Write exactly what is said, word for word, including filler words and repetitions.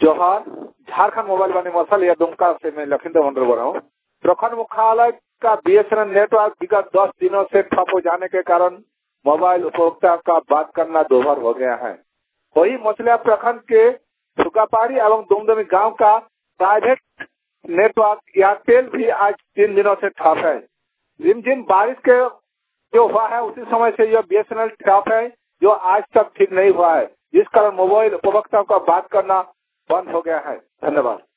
जोहार, झारखंड मोबाइल वाणी मसल या दुमका से मैं लखींद्र मंडल बोल रहा हूँ। प्रखंड मुख्यालय का बीएसएनएल नेटवर्क विगत दस दिनों से ठप हो जाने के कारण मोबाइल उपभोक्ता का बात करना दोभर हो गया है। वही मछलिया प्रखंड के सुगापाड़ी एवं दुमदमी गांव का प्राइवेट नेटवर्क एयरटेल भी आज तीन दिनों से ठप है। रिमझिम बारिश के जो हुआ है उसी समय से यह बीएसएनएल ठप है, जो आज तक ठीक नहीं हुआ है, जिस कारण मोबाइल उपभोक्ताओं का बात करना बंद हो गया है। धन्यवाद।